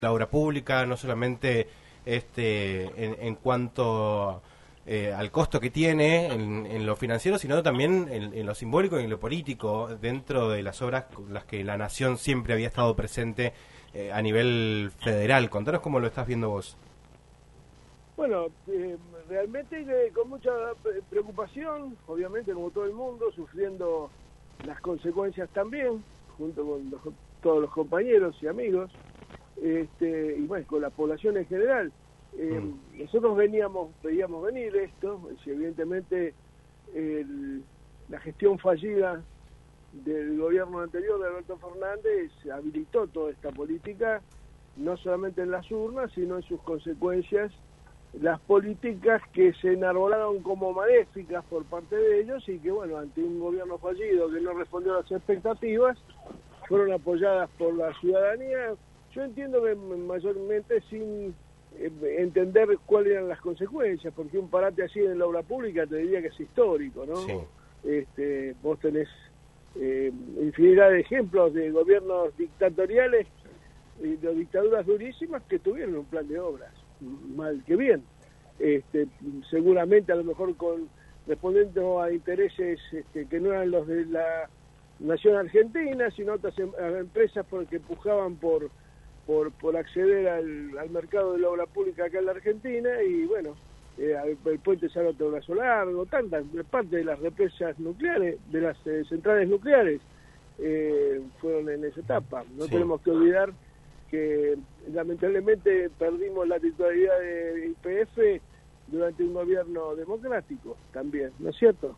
la obra pública, no solamente en cuanto al costo que tiene en lo financiero, sino también en lo simbólico y en lo político, dentro de las obras con las que la nación siempre había estado presente a nivel federal. Contanos cómo lo estás viendo vos. Bueno, realmente con mucha preocupación, obviamente como todo el mundo, sufriendo las consecuencias también, junto con todos los compañeros y amigos, y bueno, con la población en general. Nosotros veíamos venir esto, evidentemente la gestión fallida del gobierno anterior de Alberto Fernández habilitó toda esta política, no solamente en las urnas, sino en sus consecuencias, las políticas que se enarbolaron como maléficas por parte de ellos y que, bueno, ante un gobierno fallido que no respondió a las expectativas, fueron apoyadas por la ciudadanía. Yo entiendo que mayormente sin entender cuáles eran las consecuencias, porque un parate así en la obra pública te diría que es histórico, ¿no? Sí. Vos tenés infinidad de ejemplos de gobiernos dictatoriales y de dictaduras durísimas que tuvieron un plan de obras, mal que bien, seguramente a lo mejor respondiendo a intereses que no eran los de la nación argentina, sino otras empresas que empujaban por acceder al mercado de la obra pública acá en la Argentina, y bueno, el puente Salto Brazo Largo, tantas parte de las represas nucleares, de las centrales nucleares, fueron en esa etapa. No Sí. Tenemos que olvidar que lamentablemente perdimos la titularidad de YPF durante un gobierno democrático también, ¿no es cierto?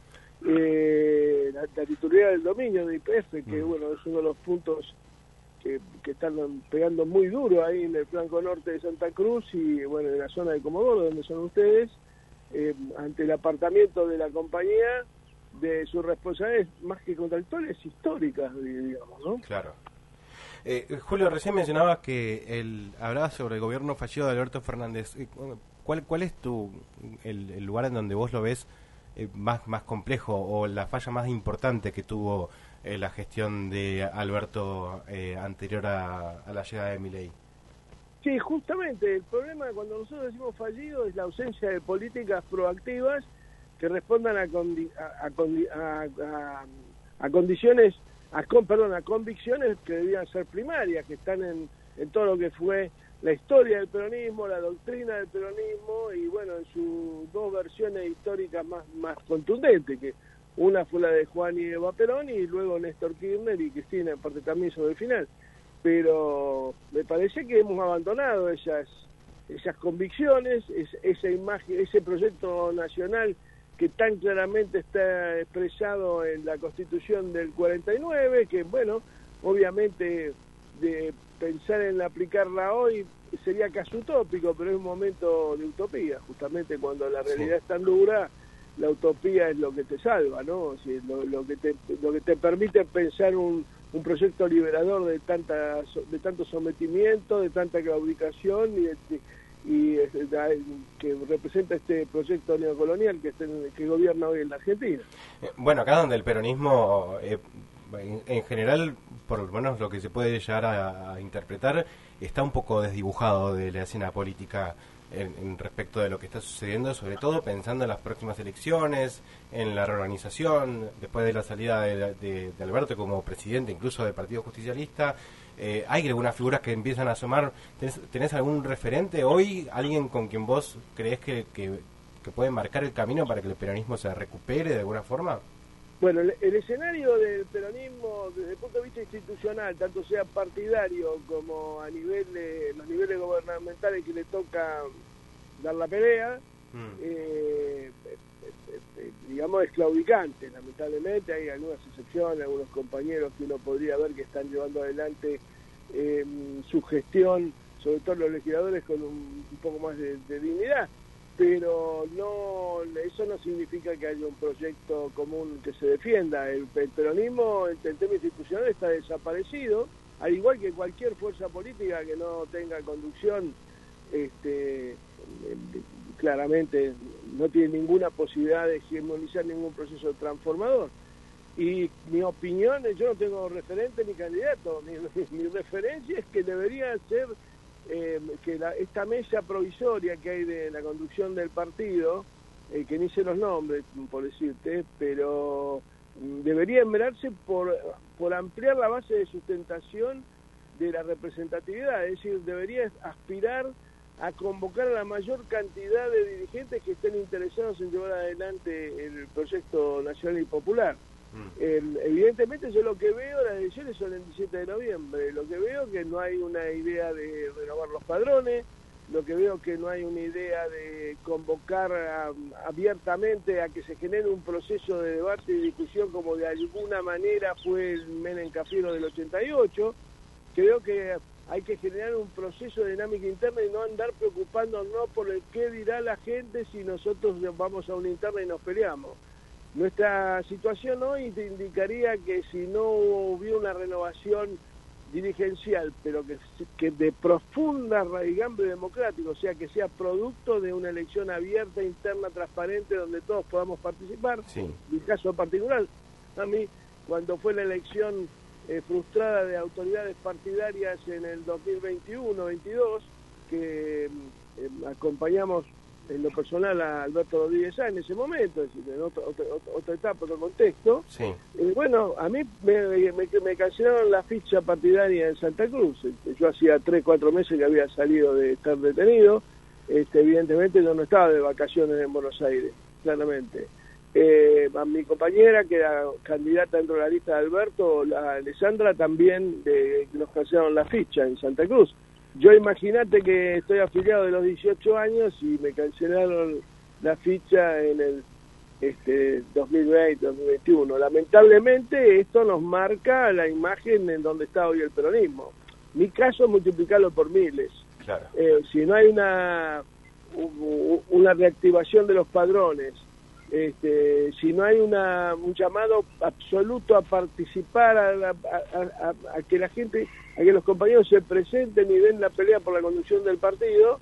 La titularidad del dominio de YPF, que bueno, es uno de los puntos que están pegando muy duro ahí en el flanco norte de Santa Cruz y bueno, en la zona de Comodoro, donde son ustedes, ante el apartamiento de la compañía, de sus responsabilidades más que contractuales, históricas, digamos, ¿no? Claro. Julio, recién mencionabas que hablabas sobre el gobierno fallido de Alberto Fernández. ¿Cuál es el lugar en donde vos lo ves más complejo o la falla más importante que tuvo la gestión de Alberto anterior a la llegada de Milei? Sí, justamente el problema cuando nosotros decimos fallido es la ausencia de políticas proactivas que respondan a condiciones, a convicciones que debían ser primarias, que están en todo lo que fue la historia del peronismo, la doctrina del peronismo y bueno, en sus dos versiones históricas más contundentes, que una fue la de Juan y Eva Perón y luego Néstor Kirchner y Cristina, en parte también sobre el final. Pero me parece que hemos abandonado esas convicciones, esa imagen, ese proyecto nacional que tan claramente está expresado en la Constitución del 49, que bueno, obviamente de pensar en aplicarla hoy sería casi utópico, pero es un momento de utopía, justamente cuando la realidad es tan dura, la utopía es lo que te salva, ¿no? O sea, lo que te permite pensar un proyecto liberador de tanto sometimiento, de tanta claudicación y que representa este proyecto neocolonial que gobierna hoy en la Argentina. Bueno, acá donde el peronismo, en general, por lo menos lo que se puede llegar a interpretar, está un poco desdibujado de la escena política en respecto de lo que está sucediendo, sobre todo pensando en las próximas elecciones, en la reorganización, después de la salida de Alberto como presidente, incluso del Partido Justicialista. Hay algunas figuras que empiezan a asomar. ¿Tenés algún referente hoy, alguien con quien vos creés que puede marcar el camino para que el peronismo se recupere de alguna forma? Bueno, el escenario del peronismo desde el punto de vista institucional, tanto sea partidario como a los niveles gubernamentales que le toca dar la pelea, digamos, es claudicante. Lamentablemente hay algunas excepciones, algunos compañeros que uno podría ver que están llevando adelante su gestión, sobre todo los legisladores, con un poco más de dignidad. Pero eso no significa que haya un proyecto común que se defienda. El peronismo en tema institucional está desaparecido, al igual que cualquier fuerza política que no tenga conducción, claramente no tiene ninguna posibilidad de hegemonizar ningún proceso transformador. Y mi opinión, yo no tengo referente ni candidato, mi referencia es que debería ser esta mesa provisoria que hay de la conducción del partido, que ni sé los nombres, por decirte, pero debería enmerarse por ampliar la base de sustentación de la representatividad, es decir, debería aspirar a convocar a la mayor cantidad de dirigentes que estén interesados en llevar adelante el proyecto nacional y popular. Evidentemente yo lo que veo, las elecciones son el 17 de noviembre, lo que veo que no hay una idea de renovar los padrones, lo que veo que no hay una idea de convocar abiertamente a que se genere un proceso de debate y discusión como de alguna manera fue el Menem Cafiero del 88. Creo que hay que generar un proceso de dinámica interna y no andar preocupándonos por el qué dirá la gente si nosotros vamos a una interna y nos peleamos. Nuestra situación hoy te indicaría que si no hubiera una renovación dirigencial, pero que de profunda raigambre democrático, o sea, que sea producto de una elección abierta, interna, transparente, donde todos podamos participar. Sí. Mi caso particular, a mí, cuando fue la elección frustrada de autoridades partidarias en el 2021-22, que acompañamos en lo personal a Alberto Rodríguez Sá en ese momento, es decir, en otra etapa, otro contexto. Sí. Bueno, a mí me cancelaron la ficha partidaria en Santa Cruz. Yo hacía 3-4 meses que había salido de estar detenido. Evidentemente yo no estaba de vacaciones en Buenos Aires, claramente. A mi compañera, que era candidata dentro de la lista de Alberto, la Alessandra, también nos cancelaron la ficha en Santa Cruz. Yo imagínate que estoy afiliado de los 18 años y me cancelaron la ficha en el 2020, 2021. Lamentablemente esto nos marca la imagen en donde está hoy el peronismo. Mi caso, multiplicarlo por miles. Claro. Si no hay una reactivación de los padrones, si no hay un llamado absoluto a participar, a que la gente, a que los compañeros se presenten y den la pelea por la conducción del partido,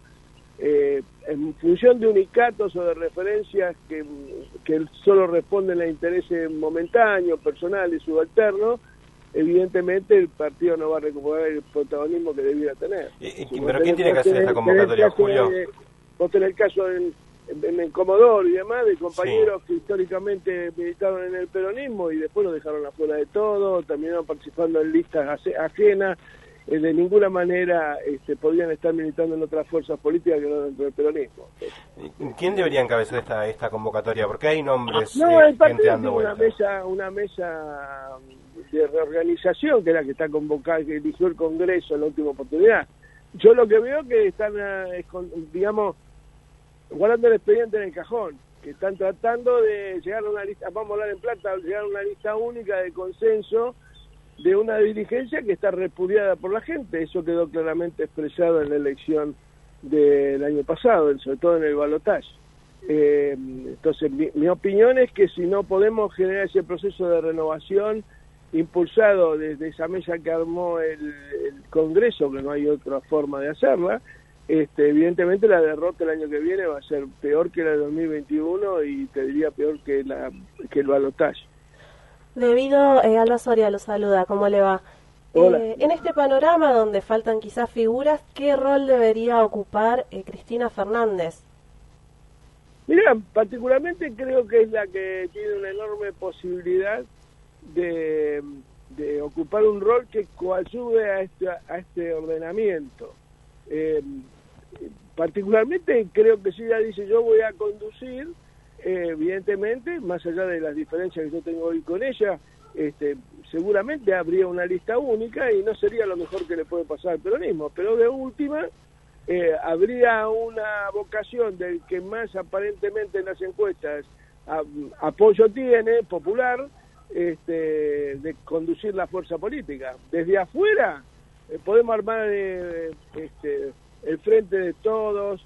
en función de unicatos o de referencias que solo responden a intereses momentáneos, personales, subalternos, evidentemente el partido no va a recuperar el protagonismo que debiera tener. ¿Pero quién tiene que hacer esta convocatoria, Julio? Vos tenés el caso en Comodoro y demás, de compañeros que históricamente militaron en el peronismo y después lo dejaron afuera de todo, terminaron participando en listas ajenas, de ninguna manera podrían estar militando en otras fuerzas políticas que no dentro del peronismo. ¿Quién debería encabezar esta convocatoria? Porque hay nombres el partido gente dando tiene una mesa de reorganización, que es la que está convocada, que eligió el Congreso en la última oportunidad. Yo lo que veo que están, digamos, guardando el expediente en el cajón, que están tratando de llegar a una lista, vamos a hablar en plata, llegar a una lista única de consenso de una dirigencia que está repudiada por la gente. Eso quedó claramente expresado en la elección del año pasado, sobre todo en el balotaje. Entonces, mi opinión es que si no podemos generar ese proceso de renovación impulsado desde esa mesa que armó el Congreso, que no hay otra forma de hacerla, evidentemente la derrota el año que viene va a ser peor que la de 2021 y te diría peor que el balotaje. Alba Soria lo saluda, ¿cómo le va? En este panorama donde faltan quizás figuras, ¿qué rol debería ocupar Cristina Fernández? Mira, particularmente creo que es la que tiene una enorme posibilidad de ocupar un rol que coadyuve a este ordenamiento. Particularmente creo que si ella dice yo voy a conducir, evidentemente, más allá de las diferencias que yo tengo hoy con ella, seguramente habría una lista única y no sería lo mejor que le puede pasar al peronismo, pero de última habría una vocación del que más aparentemente en las encuestas apoyo tiene, popular, de conducir la fuerza política. Desde afuera podemos armar el Frente de Todos,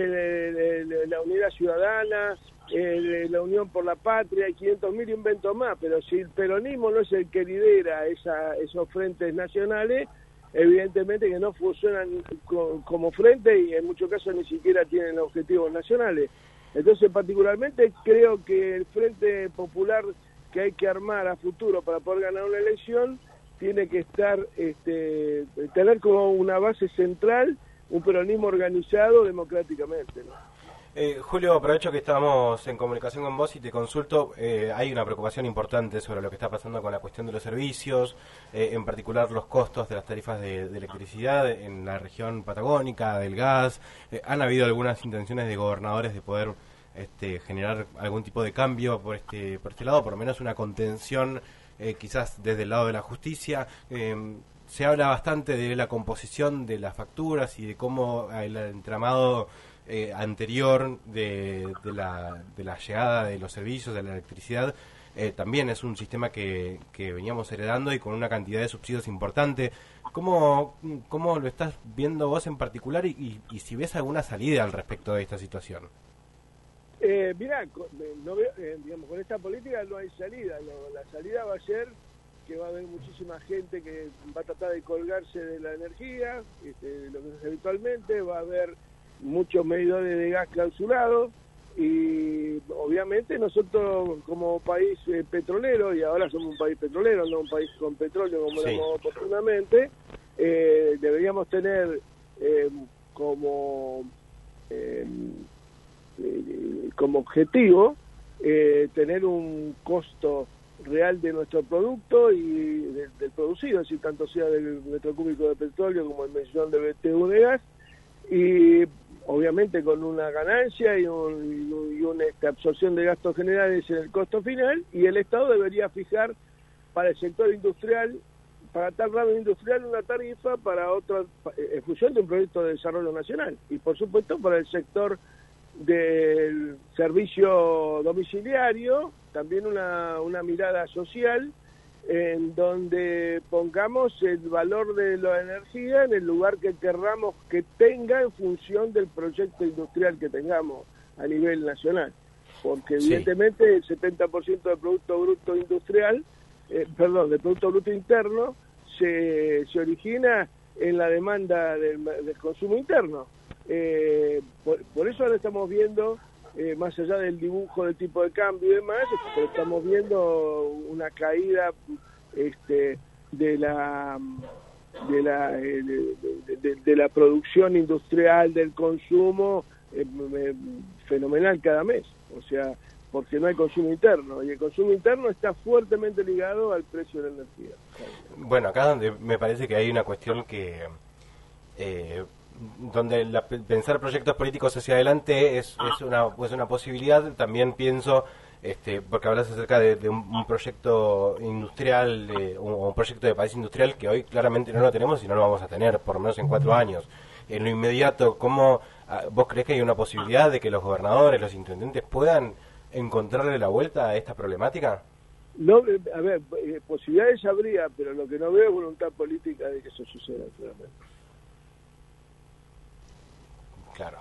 la Unidad Ciudadana, la Unión por la Patria, y 500.000 inventos más, pero si el peronismo no es el que lidera esos frentes nacionales, evidentemente que no funcionan como frente y en muchos casos ni siquiera tienen objetivos nacionales. Entonces, particularmente creo que el Frente Popular que hay que armar a futuro para poder ganar una elección tiene que estar tener como una base central un peronismo organizado democráticamente, ¿no? Julio, aprovecho que estamos en comunicación con vos y te consulto. Hay una preocupación importante sobre lo que está pasando con la cuestión de los servicios, en particular los costos de las tarifas de electricidad en la región patagónica, del gas. Han habido algunas intenciones de gobernadores de poder generar algún tipo de cambio por este lado, por lo menos una contención quizás desde el lado de la justicia. Se habla bastante de la composición de las facturas y de cómo el entramado anterior de la llegada de los servicios, de la electricidad, también es un sistema que veníamos heredando y con una cantidad de subsidios importante. ¿Cómo lo estás viendo vos en particular y si ves alguna salida al respecto de esta situación? Mirá, no veo, digamos, con esta política no hay salida. La salida va a ser que va a haber muchísima gente que va a tratar de colgarse de la energía, lo que es habitualmente, va a haber muchos medidores de gas clausurados y obviamente nosotros como país petrolero, y ahora somos un país petrolero, no un país con petróleo como éramos oportunamente, deberíamos tener como objetivo tener un costo real de nuestro producto y del producido, es decir, tanto sea del metro cúbico de petróleo como el millón de BTU de gas, y obviamente con una ganancia y una absorción de gastos generales en el costo final, y el Estado debería fijar para el sector industrial, para tal ramo industrial, una tarifa para otro, en función de un proyecto de desarrollo nacional, y por supuesto para el sector del servicio domiciliario, también una mirada social en donde pongamos el valor de la energía en el lugar que querramos que tenga en función del proyecto industrial que tengamos a nivel nacional, porque evidentemente el 70% del Producto Bruto Industrial, del Producto Bruto Interno se origina en la demanda del consumo interno. Por eso ahora estamos viendo, más allá del dibujo del tipo de cambio y demás, pero estamos viendo una caída de la producción industrial, del consumo, fenomenal cada mes, o sea, porque no hay consumo interno, y el consumo interno está fuertemente ligado al precio de la energía. Bueno, acá donde me parece que hay una cuestión que donde pensar proyectos políticos hacia adelante es una posibilidad. También pienso, porque hablas acerca de un proyecto industrial, o un proyecto de país industrial que hoy claramente no lo tenemos y no lo vamos a tener, por lo menos en 4 años. En lo inmediato, ¿vos crees que hay una posibilidad de que los gobernadores, los intendentes puedan encontrarle la vuelta a esta problemática? No, a ver, posibilidades habría, pero lo que no veo es voluntad política de que eso suceda, claramente. Claro.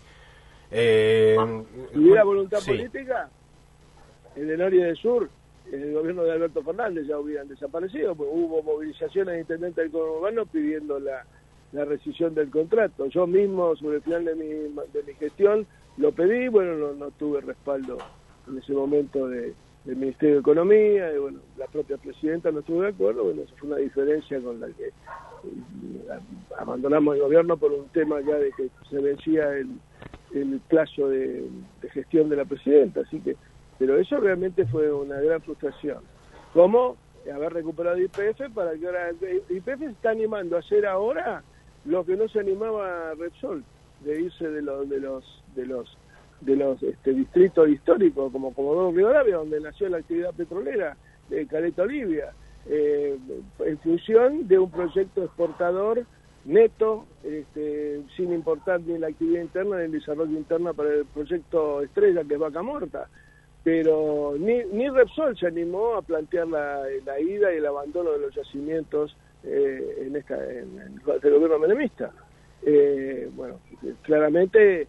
Si hubiera voluntad política, en el Norte y del Sur, en el gobierno de Alberto Fernández ya hubieran desaparecido, porque hubo movilizaciones de intendentes del conurbano pidiendo la rescisión del contrato. Yo mismo, sobre el final de mi gestión, lo pedí, bueno, no tuve respaldo en ese momento del Ministerio de Economía, y bueno, la propia presidenta no estuvo de acuerdo, bueno, eso fue una diferencia con la que abandonamos el gobierno por un tema ya de que se vencía el plazo de gestión de la presidenta, así que, pero eso realmente fue una gran frustración. ¿Cómo? Haber recuperado YPF para que ahora YPF se está animando a hacer ahora lo que no se animaba Repsol, de irse de los distritos históricos como Comodoro Rivadavia, donde nació la actividad petrolera de Caleta Olivia, en función de un proyecto exportador neto, sin importar ni la actividad interna ni el desarrollo interno para el proyecto estrella que es Vaca Muerta. Pero ni Repsol se animó a plantear la ida y el abandono de los yacimientos en el gobierno menemista. Bueno, claramente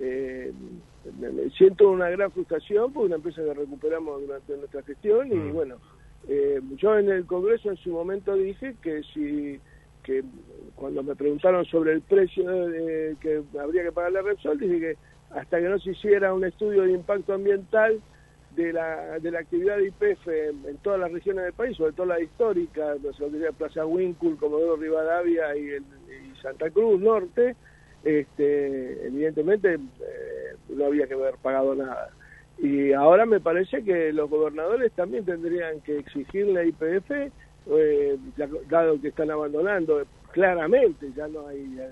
siento una gran frustración por una empresa que recuperamos durante nuestra gestión y bueno, yo en el Congreso en su momento dije que cuando me preguntaron sobre el precio que habría que pagarle a Repsol, dije que hasta que no se hiciera un estudio de impacto ambiental de la actividad de YPF en todas las regiones del país, sobre todo la histórica, lo que sea Plaza Huíncul, Comodoro Rivadavia y Santa Cruz Norte, evidentemente no había que haber pagado nada. Y ahora me parece que los gobernadores también tendrían que exigirle a YPF, dado que están abandonando claramente, ya no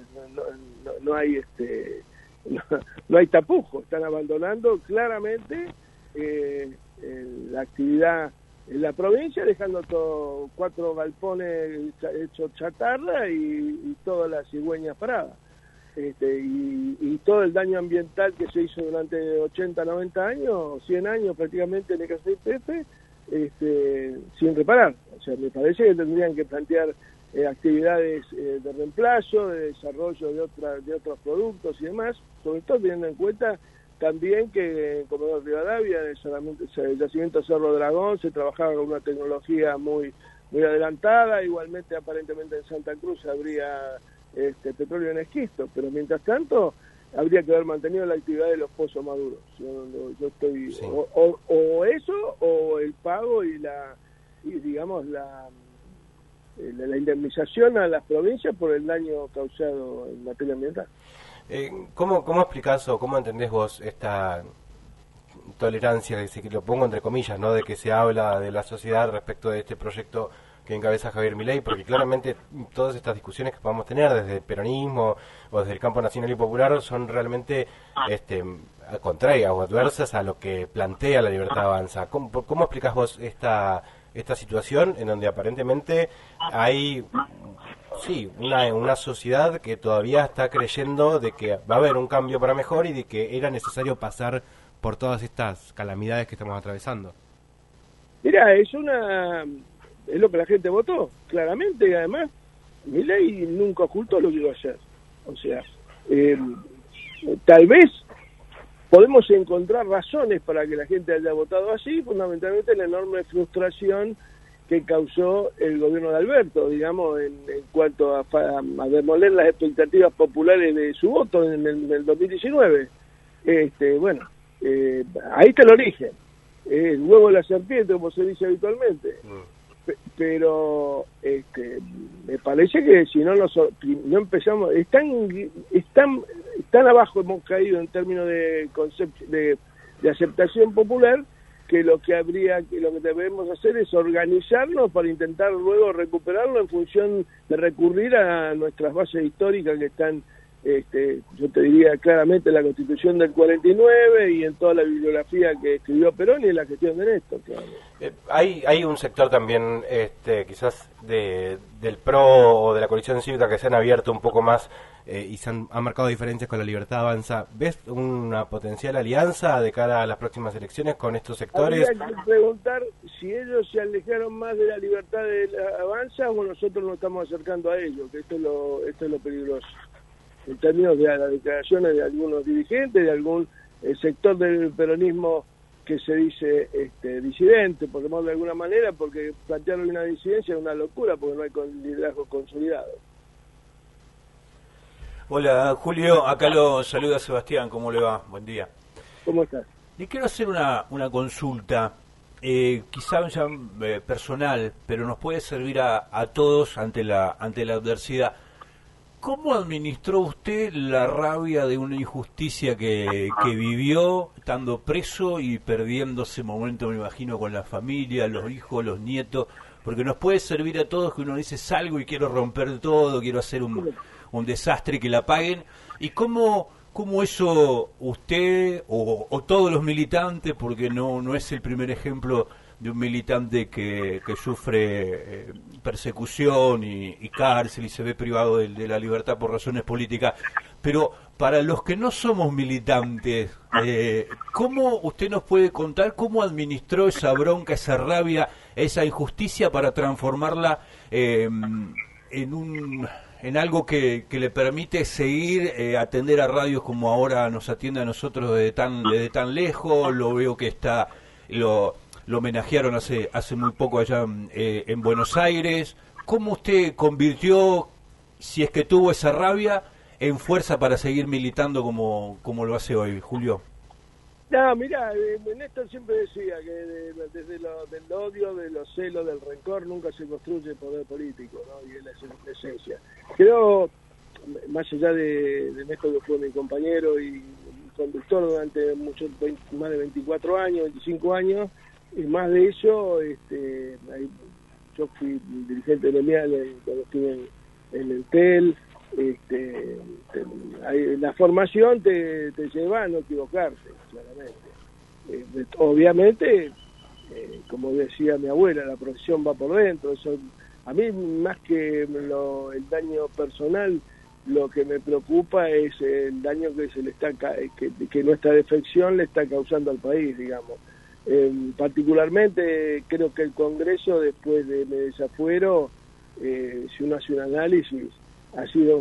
hay tapujo, están abandonando claramente la actividad en la provincia, dejando 4 galpones hechos chatarra y todas las cigüeñas paradas. Y todo el daño ambiental que se hizo durante 80, 90 años, 100 años prácticamente en el caso de YPF, sin reparar. O sea, me parece que tendrían que plantear actividades de reemplazo, de desarrollo de otros productos y demás, sobre todo teniendo en cuenta también que en Comodoro Rivadavia, el yacimiento Cerro Dragón, se trabajaba con una tecnología muy adelantada, igualmente aparentemente en Santa Cruz habría petróleo en esquisto, pero mientras tanto habría que haber mantenido la actividad de los pozos maduros. Yo estoy sí. o eso o el pago y la indemnización a las provincias por el daño causado en materia ambiental. ¿Cómo explicás o cómo entendés vos esta tolerancia, que lo pongo entre comillas, ¿no?, de que se habla de la sociedad respecto de este proyecto que encabeza Javier Milei? Porque claramente todas estas discusiones que podamos tener desde el peronismo o desde el campo nacional y popular son realmente contrarias o adversas a lo que plantea La Libertad Avanza. ¿Cómo explicás vos esta situación en donde aparentemente hay una sociedad que todavía está creyendo de que va a haber un cambio para mejor y de que era necesario pasar por todas estas calamidades que estamos atravesando? Mira, es lo que la gente votó, claramente, y además Milei nunca ocultó lo que iba a hacer. O sea, tal vez podemos encontrar razones para que la gente haya votado así, fundamentalmente la enorme frustración que causó el gobierno de Alberto, digamos, en cuanto a demoler las expectativas populares de su voto en el 2019. Ahí está el origen, el huevo de la serpiente, como se dice habitualmente. Pero me parece que si no empezamos, tan abajo hemos caído en términos de aceptación popular, que lo que debemos hacer es organizarnos para intentar luego recuperarlo en función de recurrir a nuestras bases históricas que están, yo te diría claramente, en la Constitución del 49 y en toda la bibliografía que escribió Perón y en la gestión de Néstor. Claro. Hay un sector también, quizás del PRO o de la coalición cívica, que se han abierto un poco más y se han marcado diferencias con La Libertad Avanza. ¿Ves una potencial alianza de cara a las próximas elecciones con estos sectores? Habría que preguntar si ellos se alejaron más de La Libertad Avanza o nosotros nos estamos acercando a ellos, que esto es lo peligroso. En términos de las declaraciones de algunos dirigentes, de algún sector del peronismo que se dice disidente, por llamarlo de alguna manera, porque plantear una disidencia es una locura, porque no hay liderazgo consolidado. Hola, Julio, acá lo saluda Sebastián, ¿cómo le va? Buen día. ¿Cómo estás? Le quiero hacer una consulta, quizá ya personal, pero nos puede servir a todos ante la adversidad. ¿Cómo administró usted la rabia de una injusticia que vivió estando preso y perdiendo ese momento, me imagino, con la familia, los hijos, los nietos? Porque nos puede servir a todos que uno dice, salgo y quiero romper todo, quiero hacer un desastre, que la paguen. ¿Y cómo eso usted o todos los militantes, porque no es el primer ejemplo de un militante que sufre persecución y cárcel y se ve privado de la libertad por razones políticas, pero para los que no somos militantes, ¿cómo usted nos puede contar cómo administró esa bronca, esa rabia, esa injusticia para transformarla en algo que le permite seguir atender a radios como ahora nos atiende a nosotros desde tan lejos? Lo veo que lo homenajearon hace muy poco allá en Buenos Aires. ¿Cómo usted convirtió, si es que tuvo esa rabia, en fuerza para seguir militando como lo hace hoy, Julio? No, mirá, Néstor siempre decía que desde del odio, de los celos, del rencor, nunca se construye poder político, ¿no? Y es la esencia. Creo, más allá de Néstor, que fue mi compañero y conductor durante más de 24 años, 25 años, y más de eso, yo fui dirigente gremial cuando estuve en el TEL. La formación te lleva a no equivocarte, claramente. Obviamente, como decía mi abuela, la profesión va por dentro. Eso, a mí, más que el daño personal, lo que me preocupa es el daño que se le está que nuestra defección le está causando al país, digamos. Particularmente creo que el Congreso, después de mi desafuero, si uno hace un análisis, ha sido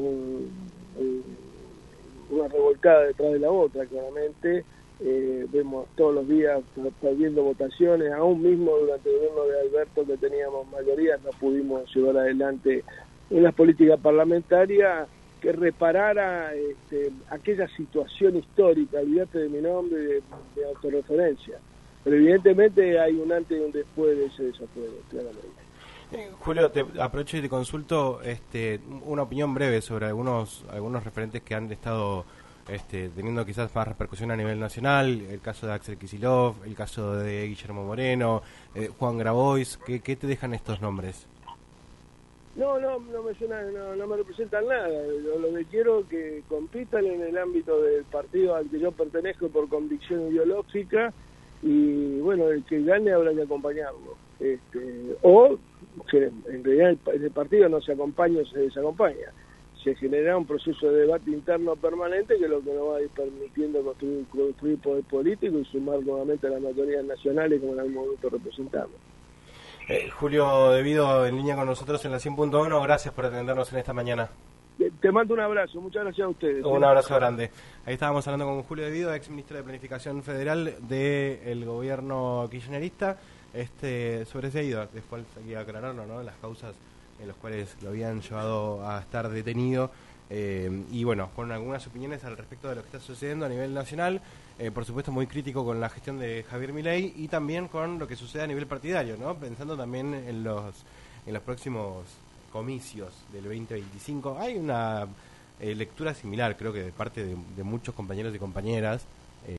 una revolcada detrás de la otra, claramente. Vemos todos los días perdiendo votaciones, aún mismo durante el gobierno de Alberto, que teníamos mayoría, no pudimos llevar adelante unas políticas parlamentarias que reparara aquella situación histórica. Olvídate de mi nombre y de autorreferencia, pero evidentemente hay un antes y un después de ese desafuero, claramente. Julio, te aprovecho y te consulto una opinión breve sobre algunos referentes que han estado teniendo quizás más repercusión a nivel nacional, el caso de Axel Kicillof, el caso de Guillermo Moreno, Juan Grabois. ¿Qué te dejan estos nombres? No me suena, no me representan nada. Lo que quiero es que compitan en el ámbito del partido al que yo pertenezco por convicción ideológica, y bueno, el que gane habrá que acompañarlo. O que en realidad el partido no se acompaña o se desacompaña. Se genera un proceso de debate interno permanente, que es lo que nos va a ir permitiendo construir poder político y sumar nuevamente a las mayorías nacionales como en algún momento representamos. Julio De Vido, en línea con nosotros en la 100.1, gracias por atendernos en esta mañana. Te mando un abrazo, muchas gracias a ustedes. Un abrazo grande. Ahí estábamos hablando con Julio De Vido, ex ministro de Planificación Federal del gobierno kirchnerista, sobreseído, después hay que aclararlo, ¿no? Las causas en las cuales lo habían llevado a estar detenido, y bueno, con algunas opiniones al respecto de lo que está sucediendo a nivel nacional, por supuesto muy crítico con la gestión de Javier Milei y también con lo que sucede a nivel partidario, ¿no? Pensando también en los próximos comicios del 2025. Hay una lectura similar, creo que de parte de muchos compañeros y compañeras,